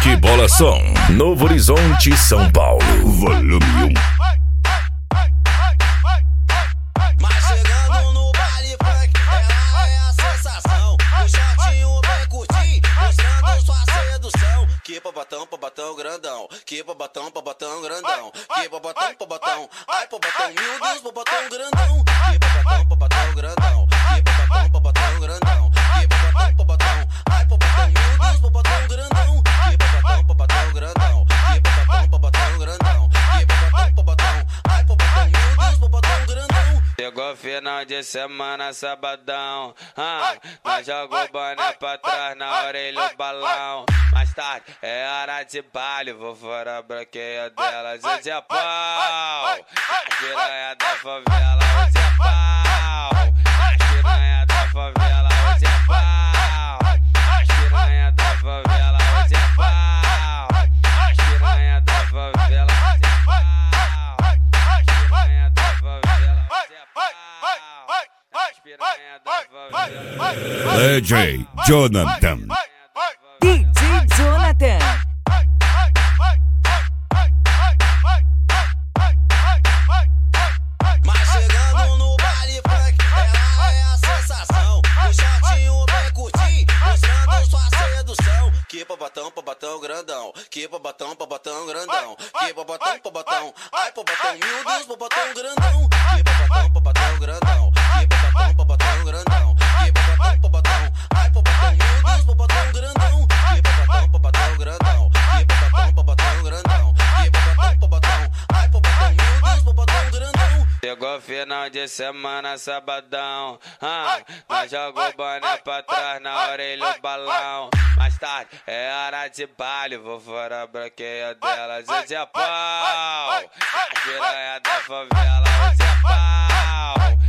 Que Bola Som, Novo Horizonte, São Paulo. Volume 1. Mas chegando no baile funk, ela é a sensação. O shortinho bem curtinho, mostrando sua sedução. Que babatão grandão. Que babatão grandão. Que babatão. Ai, babatão, meu Deus, babatão grandão. Que babatão grandão. Que babatão grandão. Que babatão. Ai, babatão, meu Deus, babatão grandão. Que babatão grandão. Que babatão grandão. Que babatão. Ai, babatão, meu Deus, babatão grandão. Chegou final de semana, sabadão. Nós jogou boné pra trás, na orelha o balão. Mais tarde é hora de baile, vou fora a branqueia delas. Hoje é pau, a piranha da favela. Hoje é pau, a piranha da favela. Hoje é pau, a piranha da favela. Hoje é pau, a piranha da favela. Hoje é pau, a piranha da favela. Hoje é pau, a piranha da favela. DJ Jonathan. DJ Jonathan. Mas chegando no baile funk, ela é a sensação. O shortinho bem curtinho, mostrando sua sedução. Que babatão grandão. Que babatão grandão. Que babatão. Ai, babatão, meu Deus, babatão grandão. Que babatão grandão. Que babatão grandão. Que babatão. Ai, babatão, meu Deus, babatão grandão. Que babatão grandão. Que babatão grandão. Que babatão. Ai, babatão, meu Deus, babatão grandão. Chegou final de semana, sabadão. Nós jogou boné pra trás, na orelha o balão. Mais tarde é hora de baile, vou fora a branqueia delas. Hoje é pau, a piranha da favela. Hoje é pau,